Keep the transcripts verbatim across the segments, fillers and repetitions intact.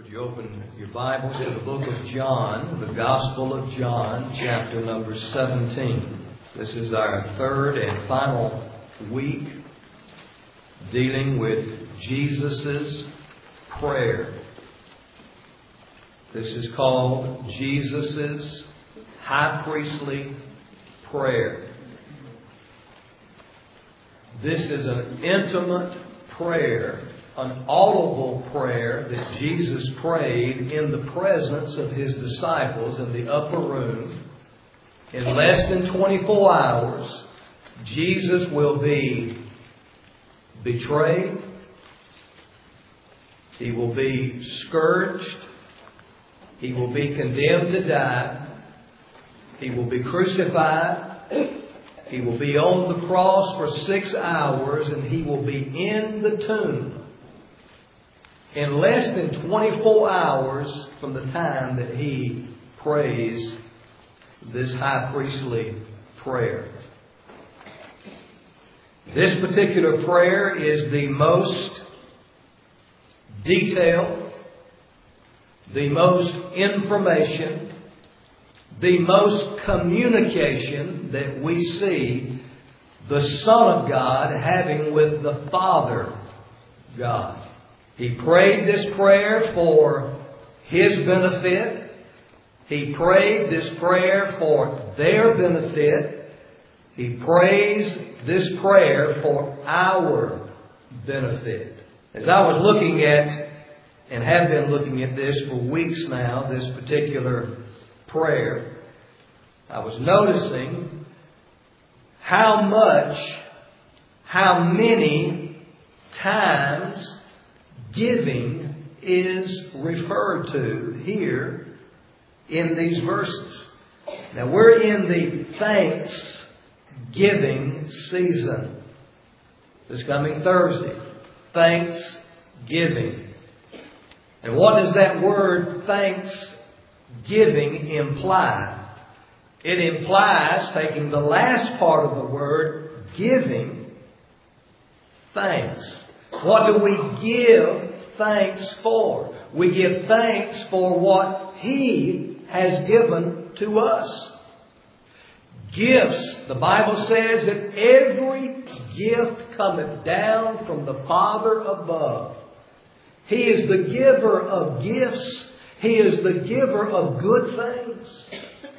Would you open your Bibles to the book of John, the Gospel of John, chapter number seventeen. This is our third and final week dealing with Jesus' prayer. This is called Jesus' high priestly prayer. This is an intimate prayer, an audible prayer that Jesus prayed in the presence of His disciples in the upper room. In less than twenty-four hours, Jesus will be betrayed. He will be scourged. He will be condemned to die. He will be crucified. He will be on the cross for six hours and He will be in the tomb in less than twenty-four hours from the time that He prays this high priestly prayer. This particular prayer is the most detailed, the most information, the most communication that we see the Son of God having with the Father God. He prayed this prayer for His benefit. He prayed this prayer for their benefit. He prays this prayer for our benefit. As I was looking at, and have been looking at this for weeks now, this particular prayer, I was noticing how much, how many times giving is referred to here in these verses. Now we're in the Thanksgiving season. This coming Thursday, Thanksgiving. And what does that word thanksgiving imply? It implies taking the last part of the word, giving thanks. What do we give thanks for? We give thanks for what He has given to us. Gifts. The Bible says that every gift cometh down from the Father above. He is the giver of gifts. He is the giver of good things.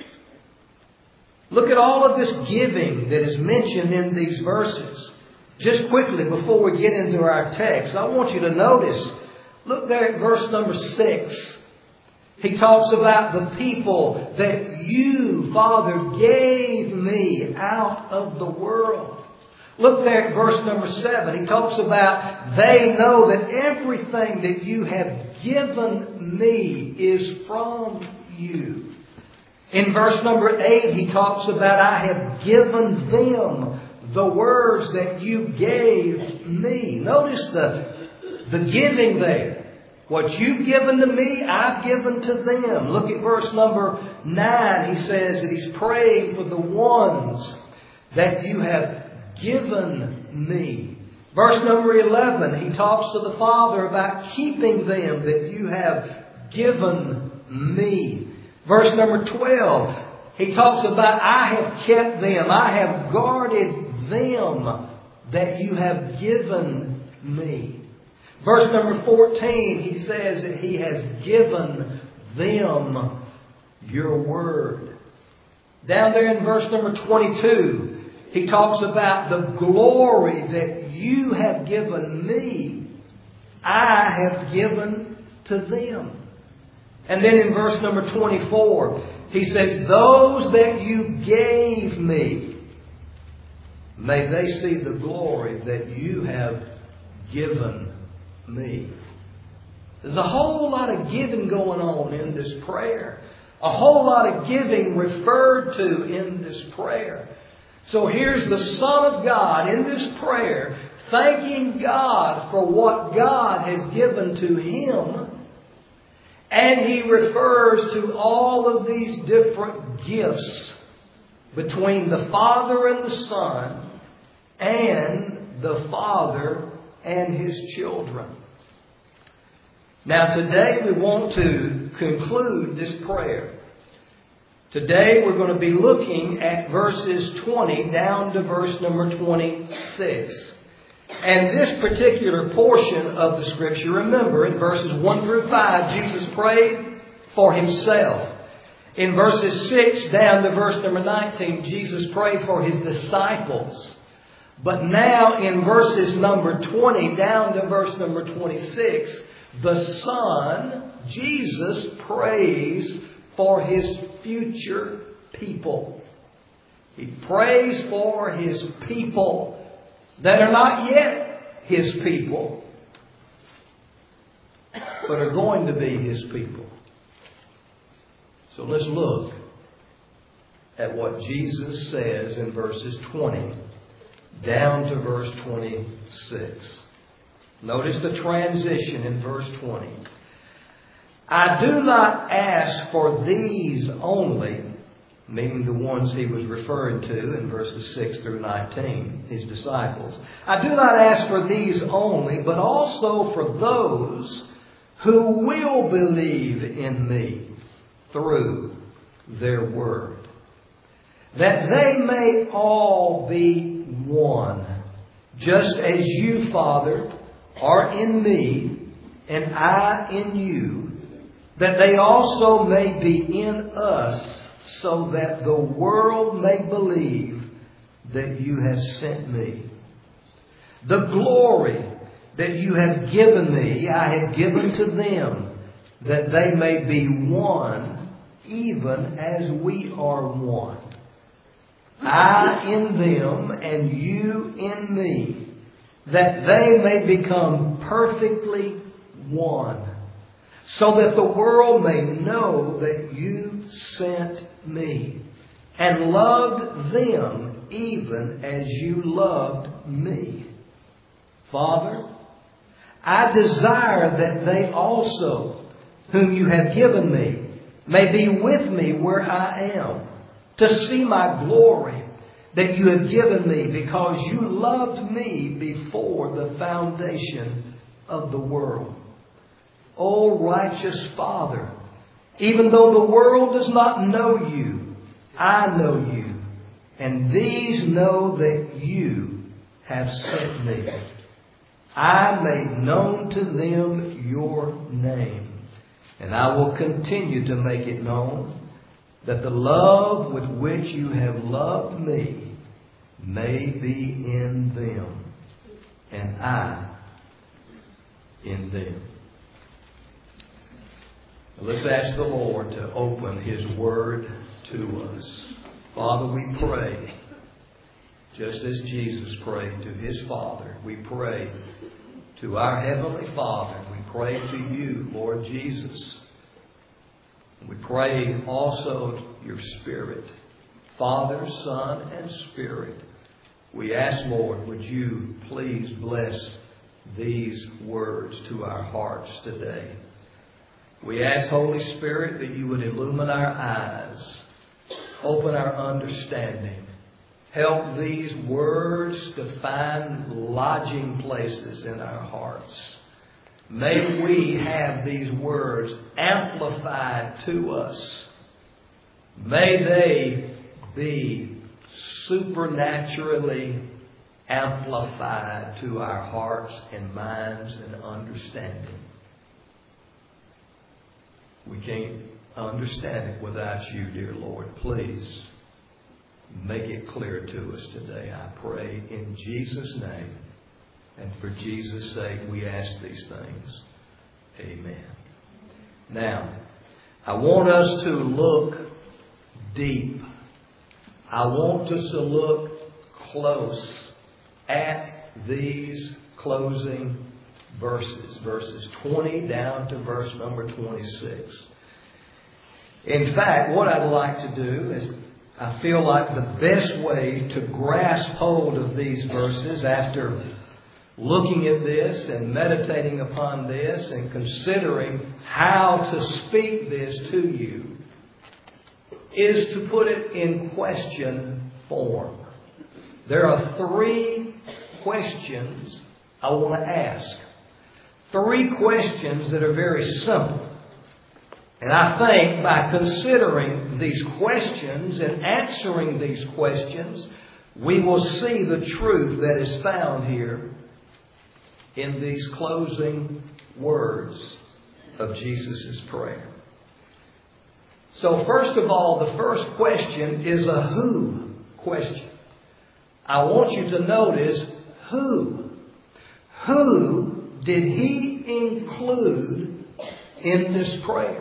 Look at all of this giving that is mentioned in these verses. Just quickly, before we get into our text, I want you to notice, look there at verse number six. He talks about the people that You, Father, gave Me out of the world. Look there at verse number seven. He talks about they know that everything that You have given Me is from You. In verse number eight, he talks about I have given them the words that You gave Me. Notice the, the giving there. What You've given to Me, I've given to them. Look at verse number nine. He says that he's praying for the ones that You have given Me. Verse number eleven, he talks to the Father about keeping them that You have given Me. Verse number twelve, he talks about I have kept them. I have guarded them that You have given Me. Verse number fourteen, he says that He has given them Your word. Down there in verse number twenty-two, he talks about the glory that You have given Me, I have given to them. And then in verse number twenty-four, he says, those that You gave Me, may they see the glory that You have given Me. There's a whole lot of giving going on in this prayer. A whole lot of giving referred to in this prayer. So here's the Son of God in this prayer, thanking God for what God has given to Him. And he refers to all of these different gifts between the Father and the Son and the Father and His children. Now today we want to conclude this prayer. Today we're going to be looking at verses twenty down to verse number twenty-six. And this particular portion of the Scripture, remember, in verses one through five, Jesus prayed for Himself. In verses six down to verse number nineteen, Jesus prayed for His disciples. But now in verses number twenty down to verse number twenty-six, the Son, Jesus, prays for His future people. He prays for His people that are not yet His people, but are going to be His people. So let's look at what Jesus says in verses twenty down to verse twenty-six. Notice the transition in verse twenty. I do not ask for these only, meaning the ones He was referring to in verses six through nineteen, His disciples. I do not ask for these only, but also for those who will believe in Me through their word, that they may all be one, just as You, Father, are in Me, and I in You, that they also may be in us, so that the world may believe that You have sent Me. The glory that You have given Me, I have given to them, that they may be one, even as We are one. I in them, and You in Me, that they may become perfectly one, so that the world may know that You sent Me and loved them even as You loved Me. Father, I desire that they also, whom You have given Me, may be with Me where I am, to see My glory that You have given Me, because You loved Me before the foundation of the world. O righteous Father, even though the world does not know You, I know You, and these know that You have sent Me. I made known to them Your name, and I will continue to make it known, that the love with which You have loved Me may be in them, and I in them. Let's ask the Lord to open His Word to us. Father, we pray, just as Jesus prayed to His Father, we pray to our Heavenly Father. We pray to You, Lord Jesus. We pray also Your Spirit, Father, Son, and Spirit. We ask, Lord, would You please bless these words to our hearts today. We ask, Holy Spirit, that You would illumine our eyes, open our understanding, help these words to find lodging places in our hearts. May we have these words amplified to us. May they be supernaturally amplified to our hearts and minds and understanding. We can't understand it without You, dear Lord. Please make it clear to us today, I pray, in Jesus' name. And for Jesus' sake, we ask these things. Amen. Now, I want us to look deep. I want us to look close at these closing verses, verses twenty down to verse number twenty-six. In fact, what I'd like to do is, I feel like the best way to grasp hold of these verses after looking at this and meditating upon this and considering how to speak this to you is to put it in question form. There are three questions I want to ask. three questions that are very simple. And I think by considering these questions and answering these questions, we will see the truth that is found here in these closing words of Jesus' prayer. So first of all, the first question is a who question. I want you to notice who. Who did he include in this prayer?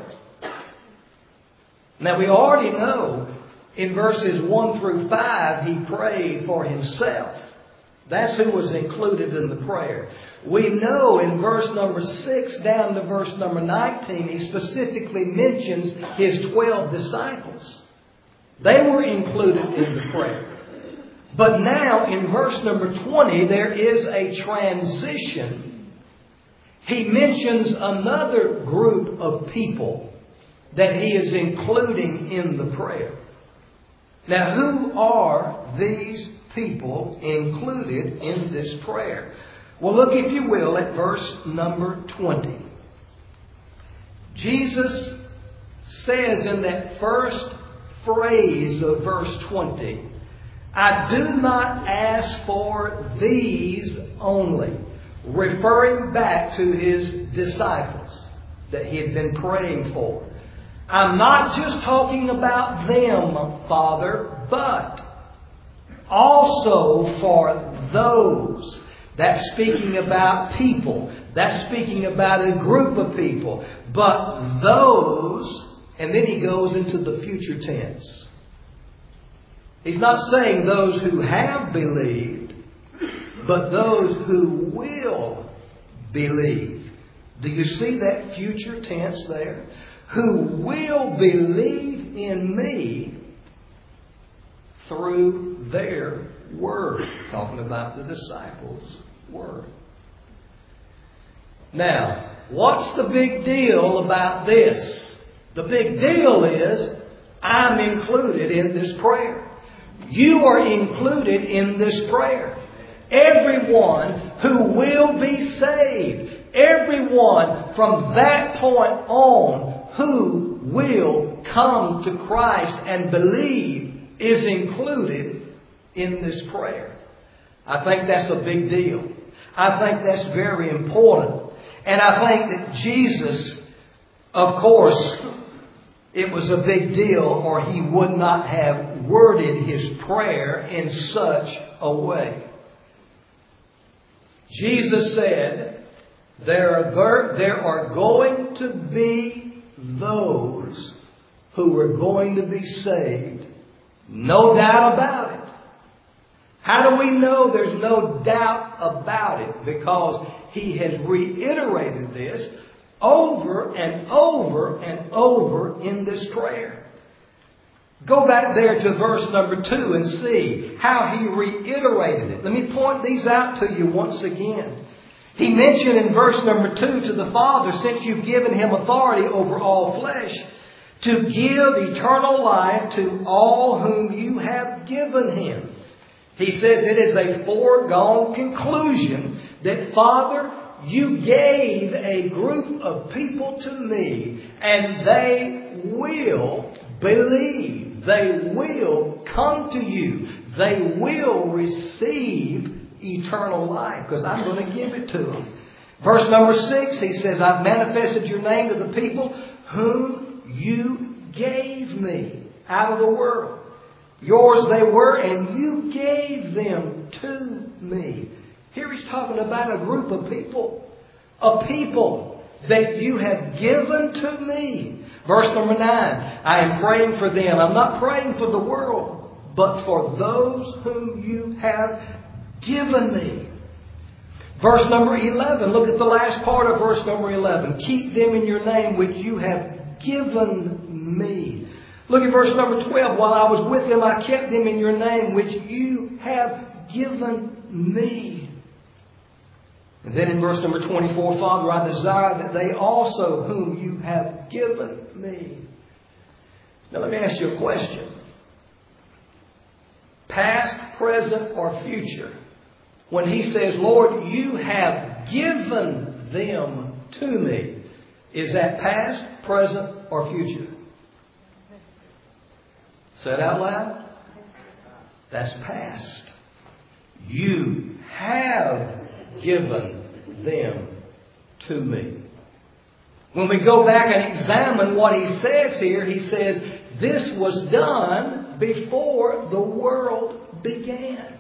Now we already know in verses one through five he prayed for himself. That's who was included in the prayer. We know in verse number six down to verse number nineteen, he specifically mentions his twelve disciples. They were included in the prayer. But now in verse number twenty, there is a transition. He mentions another group of people that he is including in the prayer. Now, who are these people included in this prayer? Well, look, if you will, at verse number twenty. Jesus says in that first phrase of verse twenty, I do not ask for these only, referring back to his disciples that he had been praying for. I'm not just talking about them, Father, but also for those. That's speaking about people. That's speaking about a group of people. But those, and then he goes into the future tense. He's not saying those who have believed, but those who will believe. Do you see that future tense there? Who will believe in me through their word. Talking about the disciples' word. Now, what's the big deal about this? The big deal is I'm included in this prayer. You are included in this prayer. Everyone who will be saved. Everyone from that point on who will come to Christ and believe is included in this prayer. I think that's a big deal. I think that's very important. And I think that Jesus, of course, it was a big deal or he would not have worded his prayer in such a way. Jesus said, there are, there are going to be those who are going to be saved. No doubt about it. How do we know there's no doubt about it? Because he has reiterated this over and over and over in this prayer. Go back there to verse number two and see how he reiterated it. Let me point these out to you once again. He mentioned in verse number two to the Father, since you've given him authority over all flesh, to give eternal life to all whom you have given him. He says it is a foregone conclusion that, Father, you gave a group of people to me and they will believe. They will come to you. They will receive eternal life because I'm going to give it to them. Verse number six, he says, I've manifested your name to the people whom you gave me out of the world. Yours they were, and you gave them to me. Here he's talking about a group of people. A people that you have given to me. Verse number nine. I am praying for them. I'm not praying for the world, but for those whom you have given me. Verse number eleven. Look at the last part of verse number eleven. Keep them in your name which you have given me. Look at verse number twelve. While I was with them, I kept them in your name which you have given me. And then in verse number twenty-four, Father, I desire that they also whom you have given me. Now let me ask you a question. Past, present, or future. When he says, Lord, you have given them to me. Is that past, present, or future? Say it out loud. That's past. You have given them to me. When we go back and examine what he says here, he says, this was done before the world began.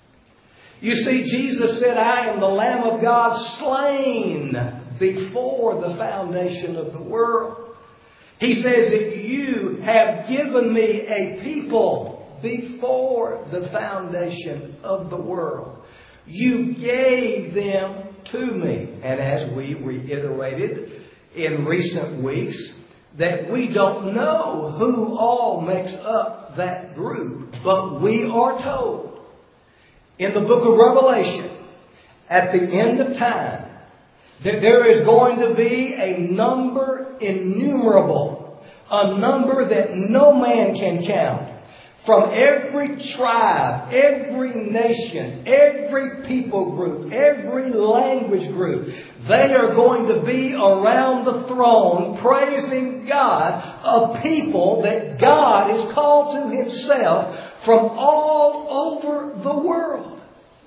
You see, Jesus said, I am the Lamb of God slain before the foundation of the world. He says that you have given me a people before the foundation of the world. You gave them to me. And as we reiterated in recent weeks, that we don't know who all makes up that group, but we are told in the book of Revelation, at the end of time, that there is going to be a number innumerable, a number that no man can count, from every tribe, every nation, every people group, every language group. They are going to be around the throne praising God, a people that God has called to Himself from all over the world.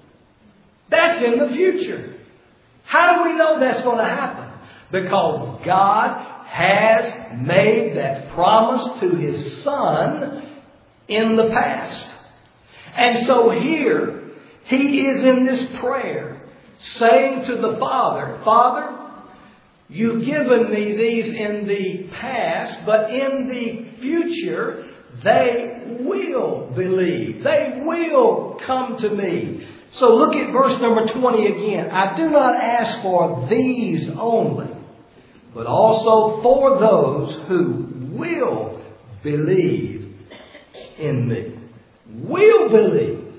That's in the future. How do we know that's going to happen? Because God has made that promise to His Son in the past. And so here, He is in this prayer saying to the Father, Father, you've given me these in the past, but in the future, they will believe. They will come to me. So look at verse number twenty again. I do not ask for these only, but also for those who will believe in me. Will believe.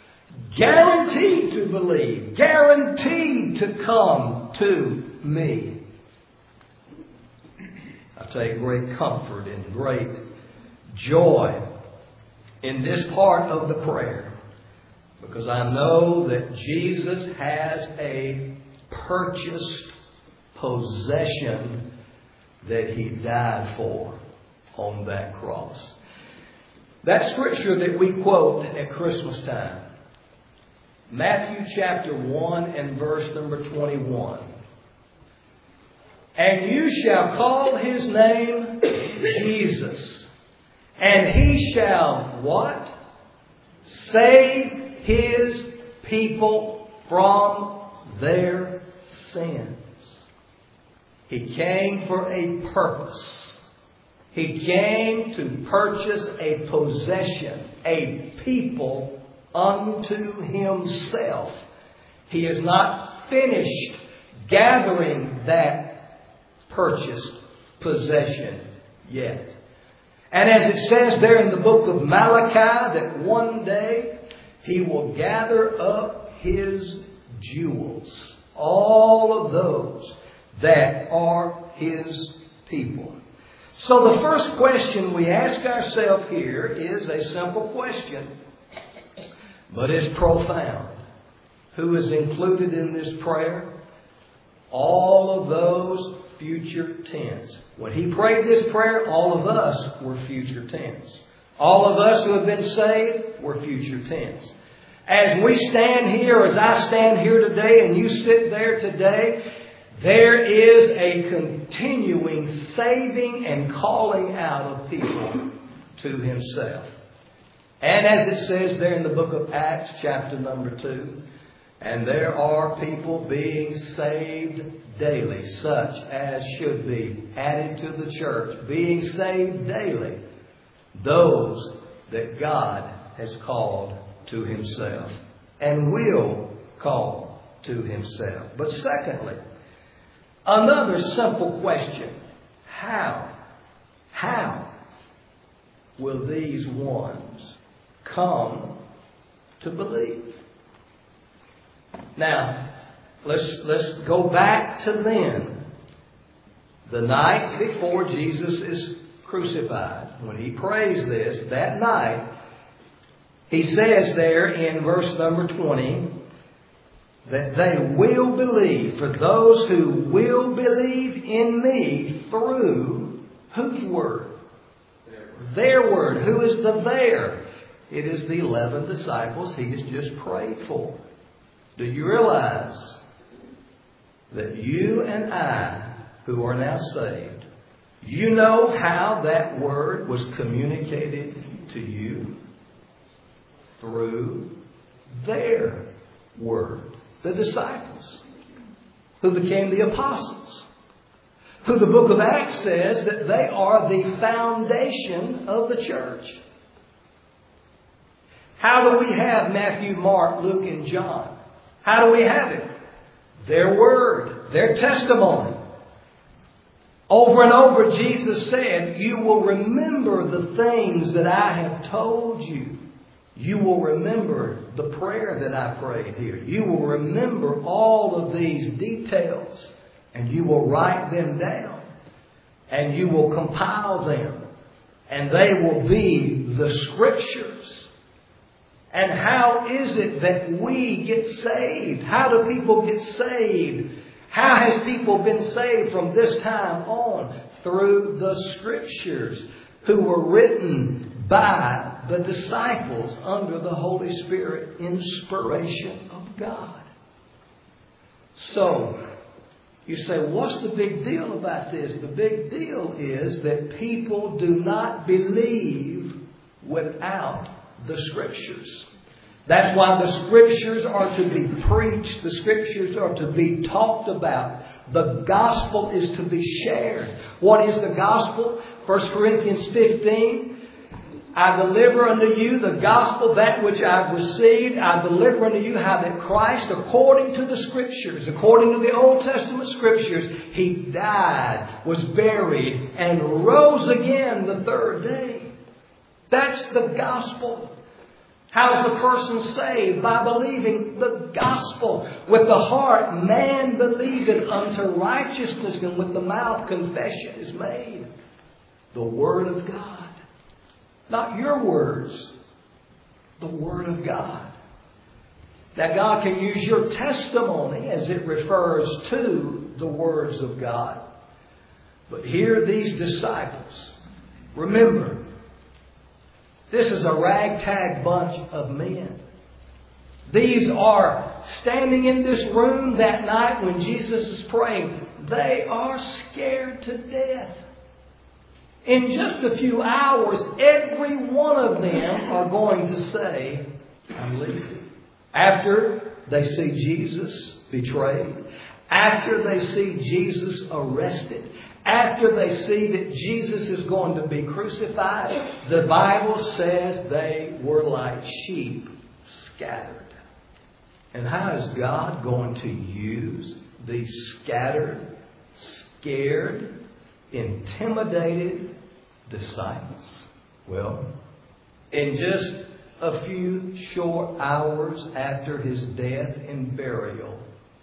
Guaranteed to believe. Guaranteed to come to me. I take great comfort and great joy in this part of the prayer, because I know that Jesus has a purchased possession that He died for on that cross. That scripture that we quote at Christmas time, Matthew chapter one and verse number twenty-one. And you shall call His name Jesus, and He shall what? Save His people from their sins. He came for a purpose. He came to purchase a possession, a people unto Himself. He is not finished gathering that purchased possession yet. And as it says there in the book of Malachi, that one day He will gather up His jewels, all of those that are His people. So the first question we ask ourselves here is a simple question, but it's profound. Who is included in this prayer? All of those future tense. When He prayed this prayer, all of us were future tense. All of us who have been saved were future tense. As we stand here, as I stand here today, and you sit there today, there is a continuing saving and calling out of people to Himself. And as it says there in the book of Acts, chapter number two, and there are people being saved daily, such as should be added to the church, being saved daily, those that God has called to Himself and will call to Himself. But secondly, another simple question. How? How will these ones come to believe? Now, let's, let's go back to then. The night before Jesus is crucified. When He prays this, that night, He says there in verse number twenty, that they will believe, for those who will believe in me through whose word? Their word. Who is the there? It is the eleven disciples he has just prayed for. Do you realize that you and I, who are now saved, you know how that word was communicated to you? Through their word. The disciples, who became the apostles, who the book of Acts says that they are the foundation of the church. How do we have Matthew, Mark, Luke, and John? How do we have it? Their word, their testimony. Over and over, Jesus said, you will remember the things that I have told you. You will remember the prayer that I prayed here. You will remember all of these details. And you will write them down. And you will compile them. And they will be the Scriptures. And how is it that we get saved? How do people get saved? How has people been saved from this time on? Through the Scriptures, who were written by the disciples under the Holy Spirit inspiration of God. So, you say, what's the big deal about this? The big deal is that people do not believe without the Scriptures. That's why the Scriptures are to be preached. The Scriptures are to be talked about. The gospel is to be shared. What is the gospel? First Corinthians fifteen. I deliver unto you the gospel, that which I've received. I deliver unto you how that Christ, according to the Scriptures, according to the Old Testament Scriptures, He died, was buried, and rose again the third day. That's the gospel. How is the person saved? By believing the gospel. With the heart, man believeth unto righteousness, and with the mouth confession is made. The Word of God. Not your words. The Word of God. That God can use your testimony as it refers to the words of God. But here these disciples, remember, this is a ragtag bunch of men. These are standing in this room that night when Jesus is praying. They are scared to death. In just a few hours, every one of them are going to say, I'm leaving. After they see Jesus betrayed. After they see Jesus arrested. After they see that Jesus is going to be crucified. The Bible says they were like sheep scattered. And how is God going to use these scattered, scared, intimidated disciples? Well, in just a few short hours after His death and burial,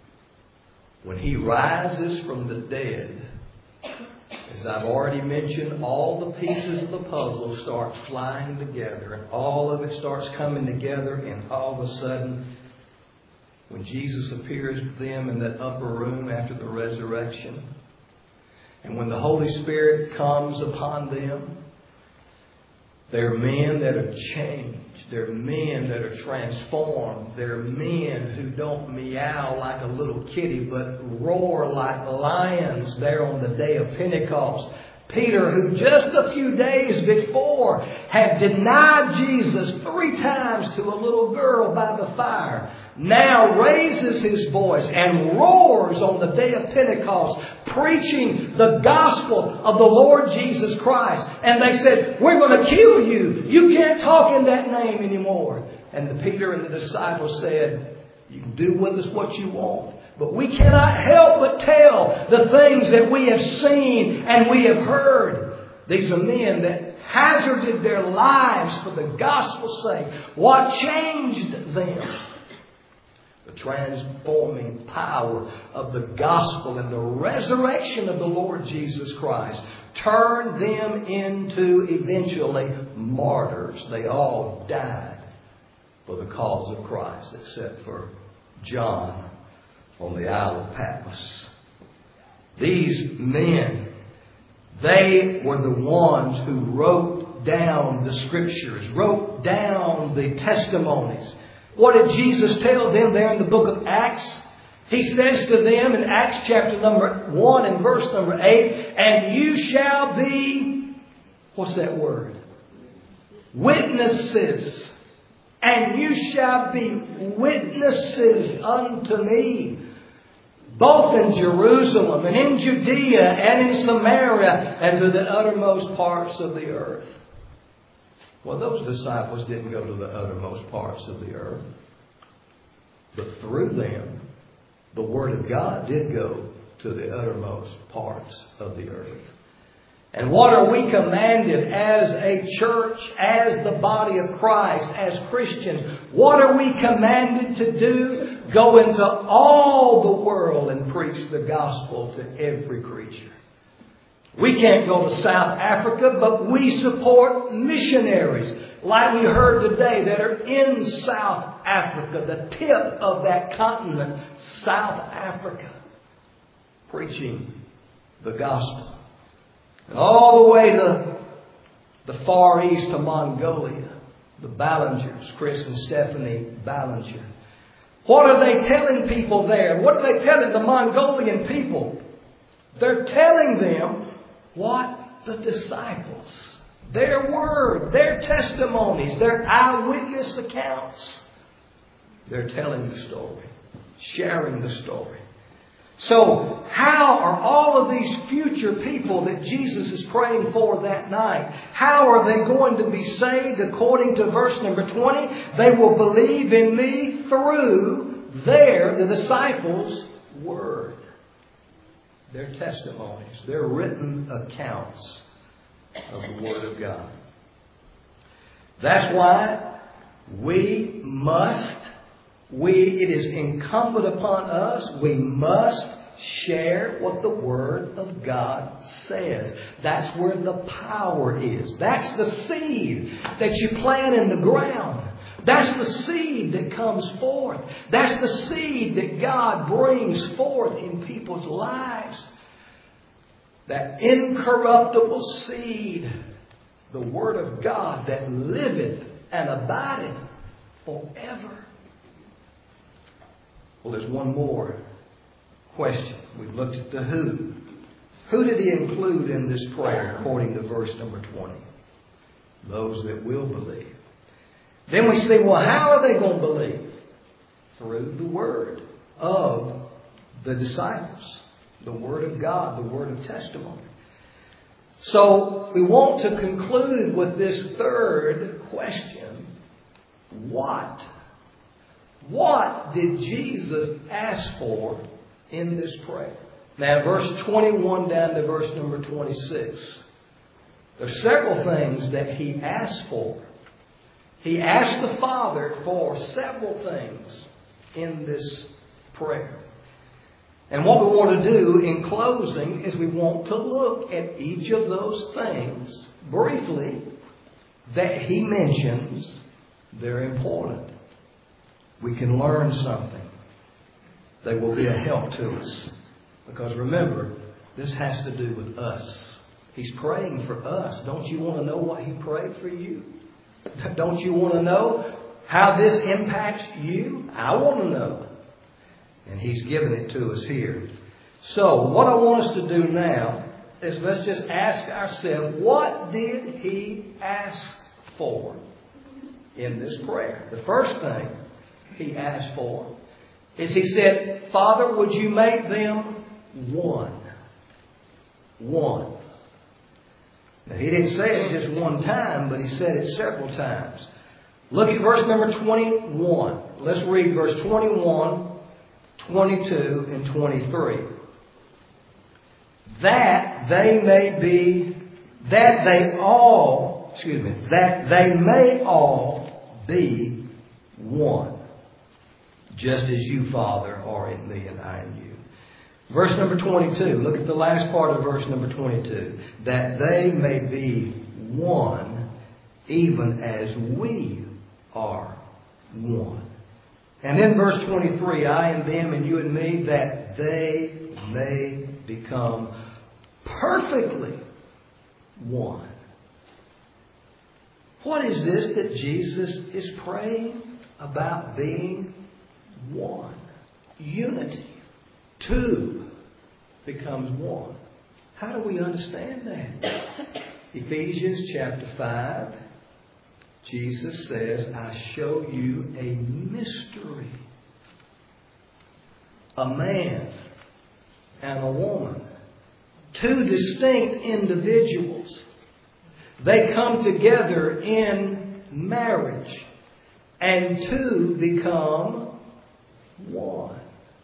when He rises from the dead, as I've already mentioned, all the pieces of the puzzle start flying together, and all of it starts coming together, and all of a sudden, when Jesus appears to them in that upper room after the resurrection, and when the Holy Spirit comes upon them, they're men that are changed. They're men that are transformed. They're men who don't meow like a little kitty, but roar like lions there on the day of Pentecost. Peter, who just a few days before had denied Jesus three times to a little girl by the fire, now raises his voice and roars on the day of Pentecost, preaching the gospel of the Lord Jesus Christ. And they said, we're going to kill you. You can't talk in that name anymore. And the Peter and the disciples said, you can do with us what you want. But we cannot help but tell the things that we have seen and we have heard. These are men that hazarded their lives for the gospel's sake. What changed them? The transforming power of the gospel and the resurrection of the Lord Jesus Christ turned them into eventually martyrs. They all died for the cause of Christ, except for John on the Isle of Patmos. These men, they were the ones who wrote down the Scriptures, wrote down the testimonies. What did Jesus tell them there in the book of Acts? He says to them in Acts chapter number one and verse number eight, and you shall be, what's that word? Witnesses. And you shall be witnesses unto me, both in Jerusalem and in Judea and in Samaria and to the uttermost parts of the earth. Well, those disciples didn't go to the uttermost parts of the earth. But through them, the Word of God did go to the uttermost parts of the earth. And what are we commanded as a church, as the body of Christ, as Christians? What are we commanded to do? Go into all the world and preach the gospel to every creature. We can't go to South Africa, but we support missionaries, like we heard today, that are in South Africa, the tip of that continent, South Africa, preaching the gospel. All the way to the Far East to Mongolia, the Ballingers, Chris and Stephanie Ballinger. What are they telling people there? What are they telling the Mongolian people? They're telling them what? The disciples. Their word, their testimonies, their eyewitness accounts. They're telling the story, sharing the story. So, how are all of these future people that Jesus is praying for that night, how are they going to be saved? According to verse number twenty, they will believe in me through their, the disciples' word. Their testimonies, their written accounts of the Word of God. That's why we must We, it is incumbent upon us, we must share what the Word of God says. That's where the power is. That's the seed that you plant in the ground. That's the seed that comes forth. That's the seed that God brings forth in people's lives. That incorruptible seed, the Word of God that liveth and abideth forever. Well, there's one more question. We've looked at the who. Who did he include in this prayer according to verse number twenty? Those that will believe. Then we say, well, how are they going to believe? Through the word of the disciples. The Word of God, the word of testimony. So we want to conclude with this third question. What? What did Jesus ask for in this prayer? Now, verse twenty-one down to verse number twenty-six. There's several things that he asked for. He asked the Father for several things in this prayer. And what we want to do in closing is we want to look at each of those things briefly that he mentions. They're important. We can learn something. They will be a help to us. Because remember, this has to do with us. He's praying for us. Don't you want to know what he prayed for you? Don't you want to know how this impacts you? I want to know. And he's given it to us here. So what I want us to do now is let's just ask ourselves, what did he ask for in this prayer? The first thing he asked for is he said, Father, would you make them one? One. Now, he didn't say it just one time, but he said it several times. Look at verse number twenty-one. Let's read verse twenty-one, twenty-two, and twenty-three. That they may be, that they all, excuse me, that they may all be one. Just as you, Father, are in me and I in you. Verse number twenty-two. Look at the last part of verse number twenty-two. That they may be one, even as we are one. And then verse twenty-three, I and them and you and me, that they may become perfectly one. What is this that Jesus is praying about? Being one. Unity. Two becomes one. How do we understand that? Ephesians chapter five, Jesus says, I show you a mystery. A man and a woman. Two distinct individuals. They come together in marriage. And two become one.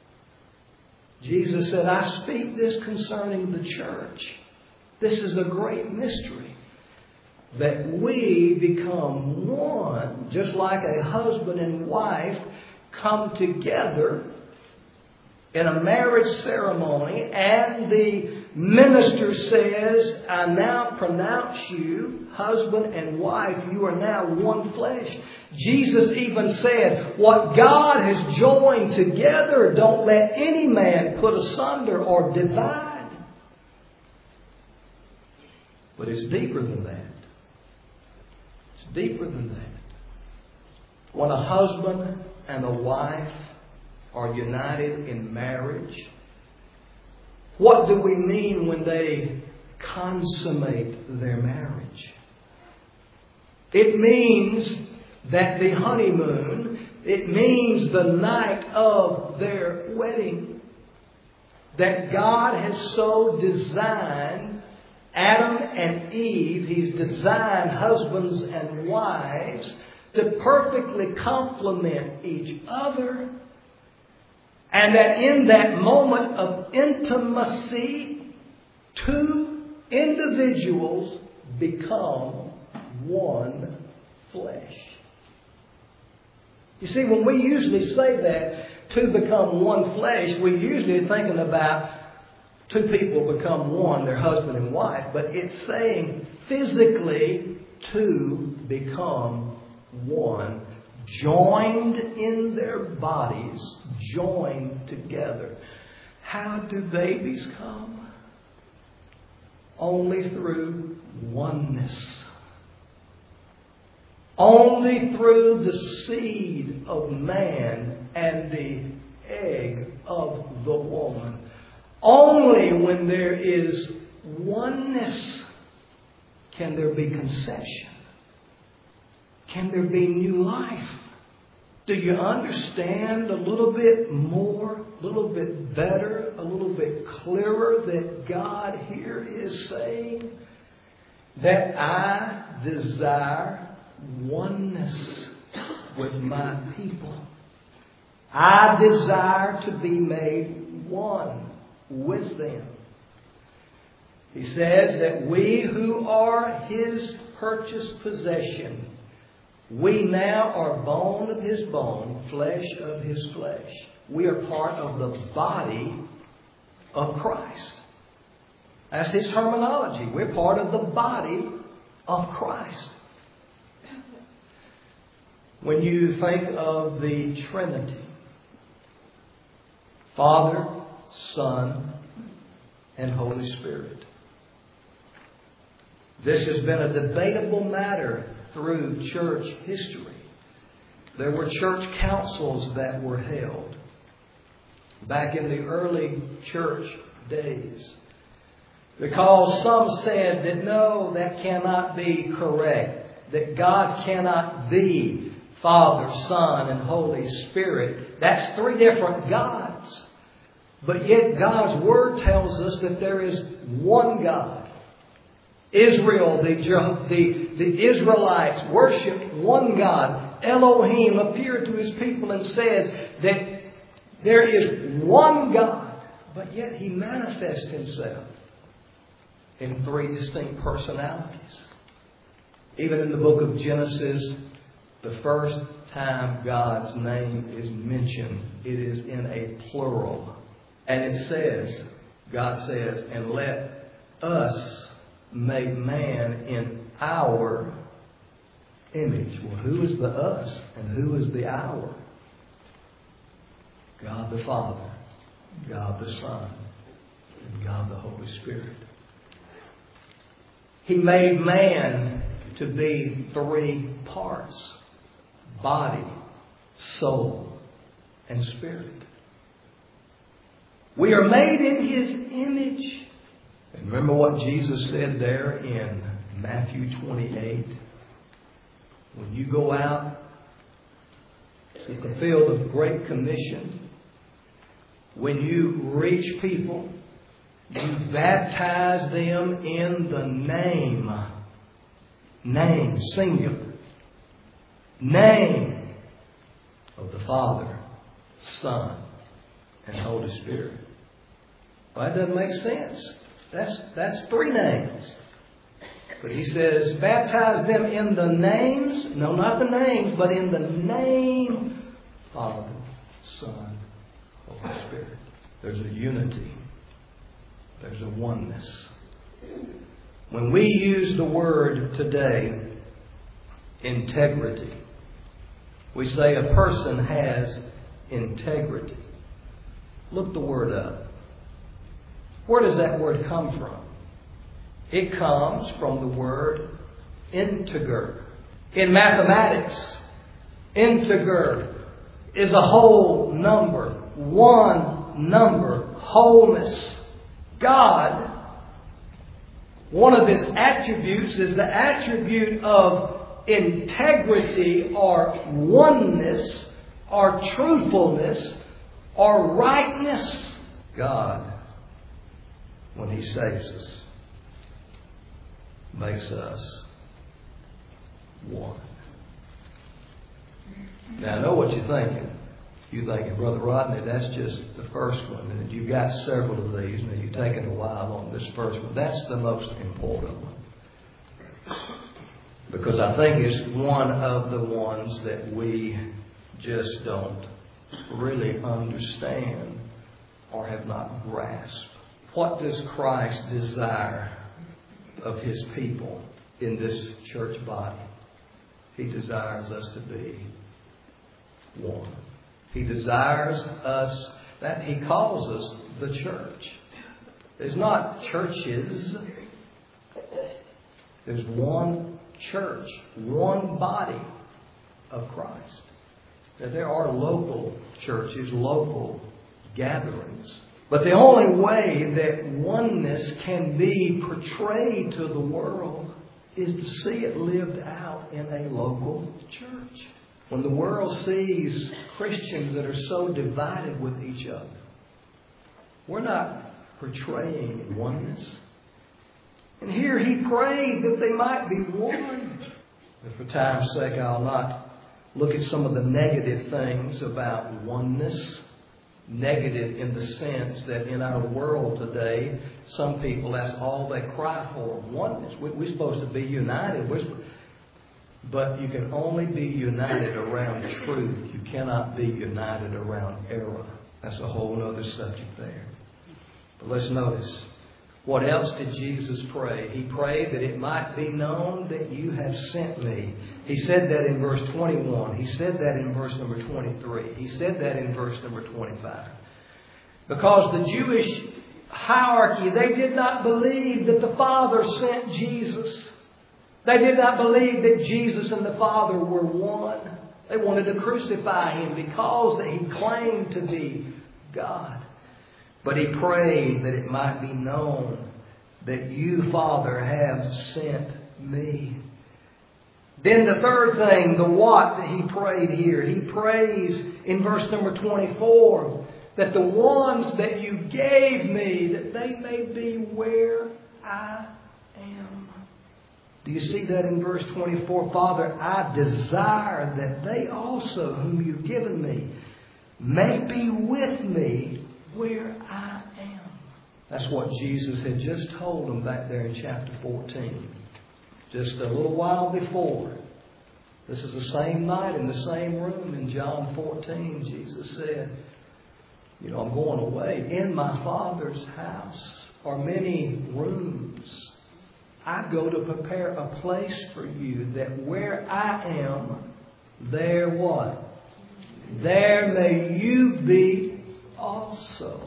Jesus said, I speak this concerning the church. This is a great mystery. That we become one, just like a husband and wife come together in a marriage ceremony, and the minister says, I now pronounce you husband and wife. You are now one flesh. Jesus even said, what God has joined together, don't let any man put asunder or divide. But it's deeper than that. It's deeper than that. When a husband and a wife are united in marriage, what do we mean when they consummate their marriage? It means that the honeymoon, it means the night of their wedding, that God has so designed Adam and Eve, He's designed husbands and wives to perfectly complement each other. And that in that moment of intimacy, two individuals become one flesh. You see, when we usually say that, two become one flesh, we usually are thinking about two people become one, their husband and wife. But it's saying physically two become one, joined in their bodies, joined together. How do babies come? Only through oneness. Only through the seed of man and the egg of the woman. Only when there is oneness can there be conception. Can there be new life? Do you understand a little bit more, a little bit better, a little bit clearer that God here is saying that I desire oneness with my people. I desire to be made one with them. He says that we who are His purchased possession, we now are bone of His bone, flesh of His flesh. We are part of the body of Christ. That's His terminology. We're part of the body of Christ. When you think of the Trinity, Father, Son, and Holy Spirit. This has been a debatable matter through church history. There were church councils that were held back in the early church days, because some said that no, that cannot be correct, that God cannot be Father, Son, and Holy Spirit. That's three different gods. But yet God's Word tells us that there is one God. Israel, the, the, the Israelites worshiped one God. Elohim appeared to His people and says that there is one God. But yet He manifests Himself in three distinct personalities. Even in the book of Genesis, the first time God's name is mentioned, it is in a plural. And it says, God says, and let us make man in our image. Well, who is the us and who is the our? God the Father, God the Son, and God the Holy Spirit. He made man to be three parts: body, soul, and spirit. We are made in His image. And remember what Jesus said there in Matthew twenty-eight? When you go out to fulfill the Great Commission, when you reach people, you baptize them in the name, name, singular, name of the Father, Son, and Holy Spirit. Well, that doesn't make sense. That's, that's three names. But He says, baptize them in the names, no, not the names, but in the name, Father, Son, Holy Spirit. There's a unity. There's a oneness. When we use the word today, integrity, we say a person has integrity. Look the word up. Where does that word come from? It comes from the word integer. In mathematics, integer is a whole number, one number, wholeness. God, one of His attributes is the attribute of integrity or oneness or truthfulness or rightness. God, when He saves us, makes us one. Now I know what you're thinking. You're thinking, Brother Rodney, that's just the first one. And you've got several of these, and you've taken a while on this first one. That's the most important one. Because I think it's one of the ones that we just don't really understand or have not grasped. What does Christ desire of His people in this church body? He desires us to be one. He desires us, that He calls us the church. There's not churches. There's one church, one body of Christ. Now, there are local churches, local gatherings. But the only way that oneness can be portrayed to the world is to see it lived out in a local church. When the world sees Christians that are so divided with each other, we're not portraying oneness. And here He prayed that they might be one. But for time's sake, I'll not look at some of the negative things about oneness. Negative in the sense that in our world today, some people, that's all they cry for, oneness. We're supposed to be united. We're supposed, but you can only be united around truth. You cannot be united around error. That's a whole other subject there. But let's notice, what else did Jesus pray? He prayed that it might be known that you have sent me. He said that in verse twenty-one. He said that in verse number twenty-three. He said that in verse number twenty-five. Because the Jewish hierarchy, they did not believe that the Father sent Jesus. They did not believe that Jesus and the Father were one. They wanted to crucify Him because that He claimed to be God. But He prayed that it might be known that you, Father, have sent me. Then the third thing, the what that He prayed here. He prays in verse number twenty-four that the ones that you gave me, that they may be where I am. Do you see that in verse twenty-four? Father, I desire that they also, whom you've given me, may be with me where I am. That's what Jesus had just told them back there in chapter fourteen. Just a little while before. This is the same night in the same room in John fourteen. Jesus said, you know, I'm going away. In my Father's house are many rooms. I go to prepare a place for you, that where I am, there what? There may you be also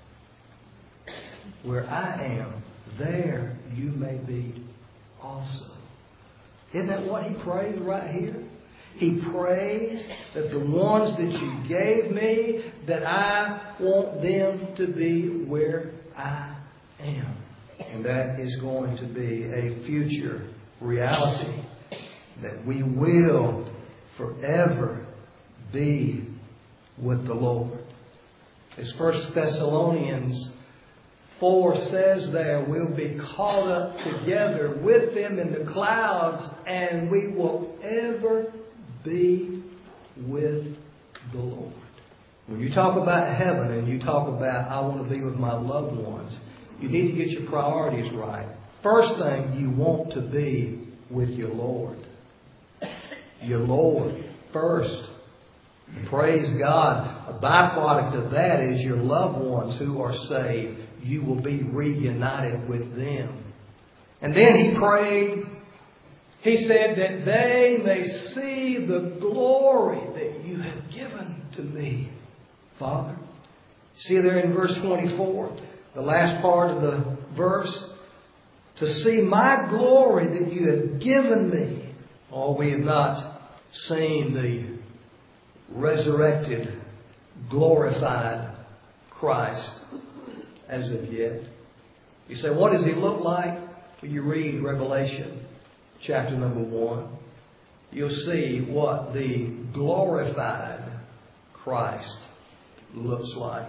where I am, there you may be also. Isn't that what he prays right here? He prays that the ones that you gave me, that I want them to be where I am. And that is going to be a future reality, that we will forever be with the Lord. As First Thessalonians four says there, we'll be caught up together with them in the clouds, and we will ever be with the Lord. When you talk about heaven and you talk about, I want to be with my loved ones, you need to get your priorities right. First thing, you want to be with your Lord. Your Lord first. Praise God. A byproduct of that is your loved ones who are saved. You will be reunited with them. And then he prayed, he said that they may see the glory that you have given to me, Father. See there in verse twenty-four, the last part of the verse, to see my glory that you have given me. Oh, we have not seen the resurrected, glorified Christ as of yet. You say, what does he look like? Well, you read Revelation chapter number one. You'll see what the glorified Christ looks like,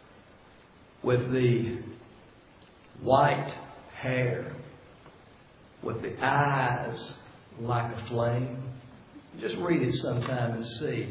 with the white hair, with the eyes like a flame. Just read it sometime and see.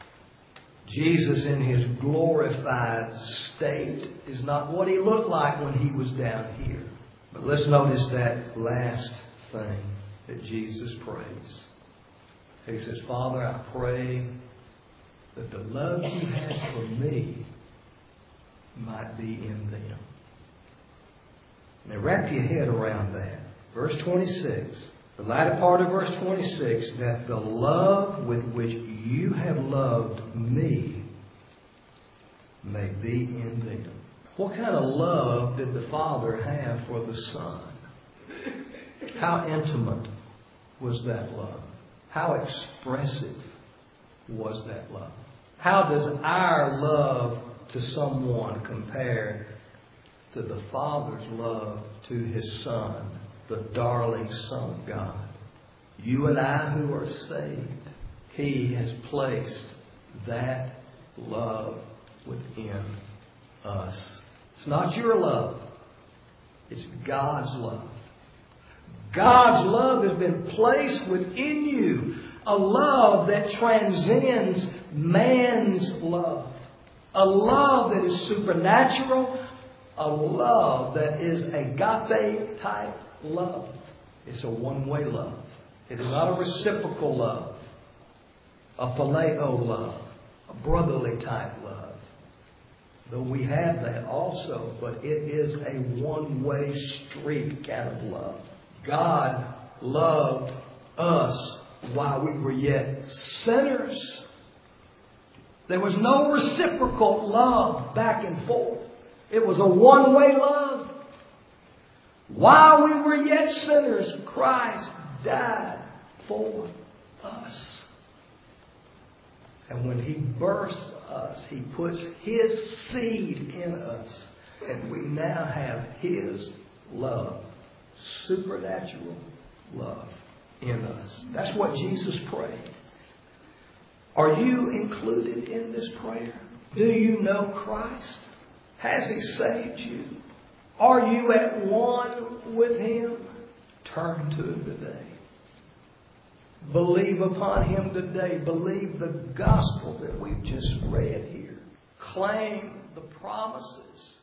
Jesus in his glorified state is not what he looked like when he was down here. But let's notice that last thing that Jesus prays. He says, Father, I pray that the love you have for me might be in them. Now wrap your head around that. Verse twenty-six. The latter part of verse twenty-six, that the love with which you have loved me may be in them. What kind of love did the Father have for the Son? How intimate was that love? How expressive was that love? How does our love to someone compare to the Father's love to His Son, the darling Son of God? You and I who are saved, He has placed that love within us. It's not your love. It's God's love. God's love has been placed within you. A love that transcends man's love. A love that is supernatural. A love that is agape type love. It's a one-way love. It is not a reciprocal love. A phileo love. A brotherly type love. Though we have that also, but it is a one-way street kind of love. God loved us while we were yet sinners. There was no reciprocal love back and forth. It was a one-way love. While we were yet sinners, Christ died for us. And when He births us, He puts His seed in us. And we now have His love. Supernatural love in us. That's what Jesus prayed. Are you included in this prayer? Do you know Christ? Has He saved you? Are you at one with Him? Turn to Him today. Believe upon Him today. Believe the gospel that we've just read here. Claim the promises